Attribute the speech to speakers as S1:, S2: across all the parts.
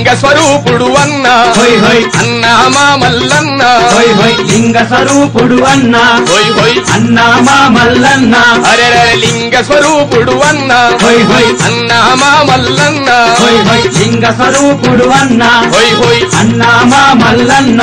S1: లింగ స్వరూపుడు అన్నా
S2: హోయ్ హోయ్
S1: అన్నా మా మల్లన్న
S2: హోయ్ హోయ్ లింగ స్వరూపుడు అన్నా
S1: హోయ్ హోయ్
S2: అన్నా మా మల్లన్న
S1: అరే లింగ స్వరూపుడు అన్నా
S2: హోయ్ హోయ్
S1: అన్నా మా మల్లన్న
S2: హోయ్ హోయ్ లింగ స్వరూపుడు అన్నా
S1: హోయ్ హోయ్
S2: అన్నా మా మల్లన్న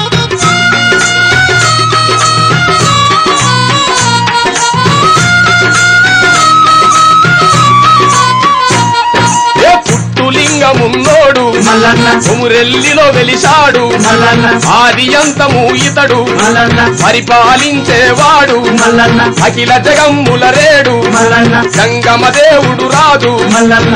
S1: పుట్టులింగమున్నోడు
S2: మల్లన్న
S1: కొమురెల్లిలో వెలిశాడు
S2: మల్లన్న
S1: ఆది అంతము ఇతడు
S2: మల్లన్న
S1: పరిపాలించేవాడు
S2: మల్లన్న
S1: అఖిల జగమ్ముల రేడు
S2: మల్లన్న
S1: జంగమ దేవుడు రాజు
S2: మల్లన్న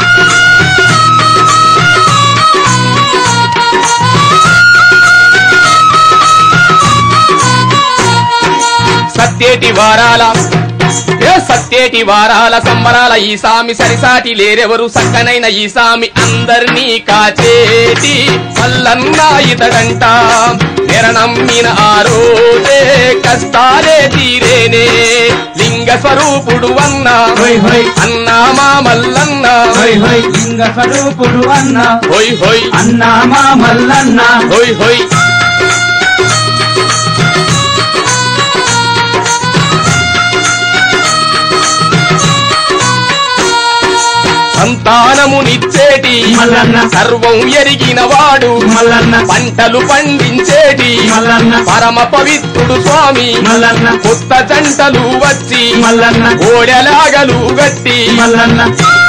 S1: సత్యేటి వారాల సత్యేటి వారాల సంబరాల ఈ సామి సరిసాటి లేరెవరు సక్కనైన ఈ సామి అందర్నీ కాచేటి మల్లన్న ఇతడంట నెరనమ్మిన ఆ రోజే కష్టాలే తీరేనే లింగ స్వరూపుడు అన్నా
S2: హోయ్ హోయ్
S1: అన్నా మా మల్లన్న
S2: హోయ్ హోయ్ లింగ స్వరూపుడు అన్నా
S1: హోయ్ హోయ్
S2: అన్నా మా మల్లన్న
S1: హోయ్ హోయ్ సంతానమునిచ్చేటి
S2: మల్లన్న
S1: సర్వం ఎరిగిన వాడు
S2: మల్లన్న
S1: పంటలు పండించేటి
S2: మల్లన్న
S1: పరమ పవిత్రుడు స్వామి
S2: మల్లన్న
S1: కొత్త జంటలు వచ్చి
S2: మల్లన్న
S1: ఓడెలాగలు గట్టి
S2: మల్లన్న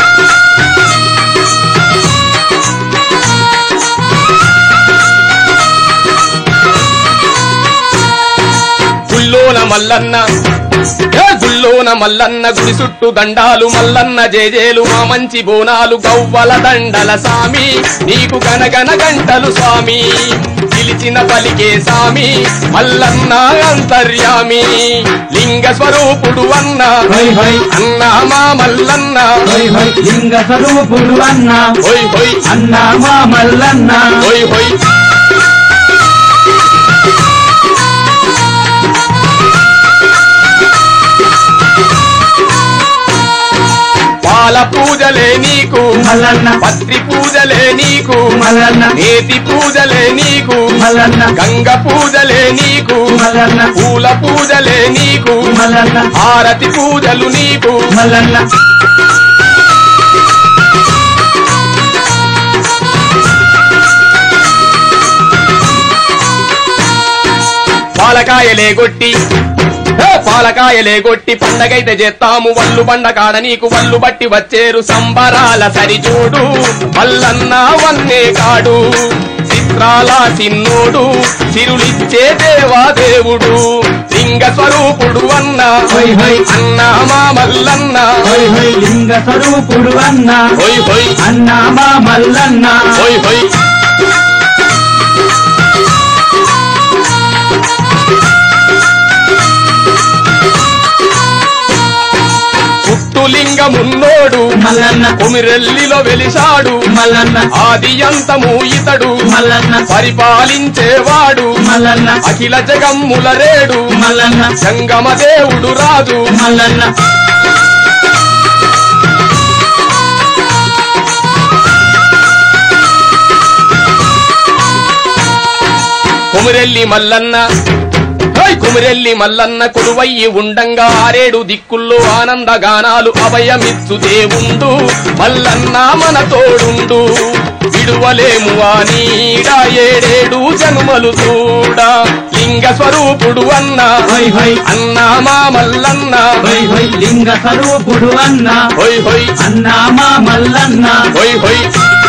S1: గుల్లోన మల్లన్న గుల్లోన మల్లన్న గుడి చుట్టూ దండాలు మల్లన్న జేజేలు మా మంచి బోనాలు గవ్వల దండల సామి నీకు గనగన గంటలు స్వామి పిలిచిన పలికే సామి మల్లన్న అంతర్యామి లింగ స్వరూపుడు అన్నా
S2: హోయ్ హోయ్
S1: అన్నా మా మల్లన్న
S2: హోయ్ హోయ్ లింగ స్వరూపుడు అన్నా
S1: హోయ్ హోయ్
S2: అన్నా మా మల్లన్న
S1: హోయ్ హోయ్ పాల పూజలే నీకు
S2: మల్లన్న
S1: పత్రి పూజలే నీకు
S2: మల్లన్న
S1: నేతి పూజలే నీకు
S2: మల్లన్న
S1: గంగ పూజలే నీకు
S2: మల్లన్న
S1: పూల పూజలే నీకు
S2: మల్లన్న
S1: హారతి పూజలు నీకు
S2: మల్లన్న
S1: పాలకాయలే గొట్టి పాలకాయలే గొట్టి పండగైతే చేస్తాము వల్లు బండ కాడ నీకు వల్లు బట్టి వచ్చేరు సంబరాల సరిచూడు మల్లన్న వన్నే కాడు చిత్రాల సిన్నోడు చిరులిచ్చే దేవాదేవుడు లింగ స్వరూపుడు అన్నా
S2: హోయ్ హోయ్
S1: అన్నా మా మల్లన్న
S2: హోయ్ హోయ్ లింగ స్వరూపుడు అన్నా
S1: హోయ్ హోయ్
S2: అన్నా మా మల్లన్న
S1: హోయ్ హోయ్ పుట్టులింగమున్నోడు
S2: మల్లన్న
S1: కొమిరెల్లిలో వెలిశాడు
S2: మల్లన్న
S1: ఆది అంతము ఇతడు
S2: మల్లన్న
S1: పరిపాలించేవాడు
S2: మల్లన్న
S1: అఖిల జగమ్ముల రేడు
S2: మల్లన్న
S1: జంగమ దేవుడు రాజు
S2: మల్లన్న
S1: కొమిరెల్లి మల్లన్న కుమిరెల్లి మల్లన్న కొలువయ్యి ఉండంగా ఆరేడు దిక్కుల్లో ఆనంద గానాలు అభయమిచ్చు దేవుండు మల్లన్న మన తోడుండు విడువలేము నీడా ఏడేడు జన్మలు చూడా లింగ స్వరూపుడు అన్నా
S2: హోయ్ హోయ్
S1: అన్నా మా మల్లన్న
S2: హోయ్ హోయ్ లింగ స్వరూపుడు అన్నా
S1: హోయ్ హోయ్
S2: అన్నా మా మల్లన్న
S1: హోయ్ హోయ్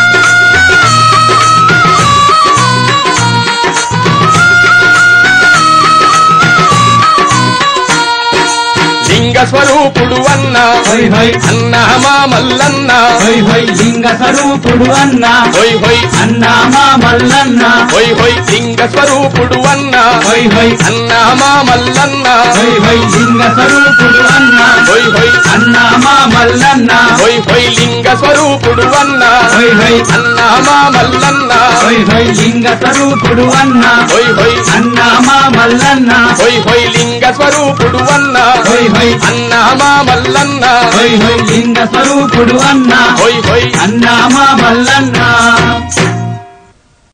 S1: లింగ స్వరూపుడు అన్నా
S2: హోయ్ హోయ్
S1: అన్నా మా మల్లన్న
S2: హోయ్ హోయ్ లింగ స్వరూపుడు అన్నా
S1: హోయ్ హోయ్
S2: అన్నా మా మల్లన్న
S1: హోయ్ హోయ్ లింగ స్వరూపుడు అన్నా
S2: హోయ్ హోయ్
S1: అన్నా మా మల్లన్న
S2: హోయ్ హోయ్ లింగ స్వరూపుడు అన్నా
S1: హోయ్ హోయ్
S2: అన్నా మా మల్లన్న
S1: హోయ్ హోయ్ లింగ స్వరూపుడు అన్నా
S2: హోయ్ హోయ్
S1: అన్నా మా మల్లన్న
S2: హోయ్ హోయ్ లింగ స్వరూపుడు అన్నా
S1: హోయ్ హోయ్
S2: అన్నా మా మల్లన్న
S1: హోయ్ హోయ్ లింగ స్వరూపుడు అన్నా
S2: హోయ్ హోయ్
S1: అన్నా మా మల్లన్న
S2: హోయ్ హోయ్ లింగ స్వరూపుడు అన్నా
S1: హోయ్ హోయ్
S2: అన్నా మా మల్లన్న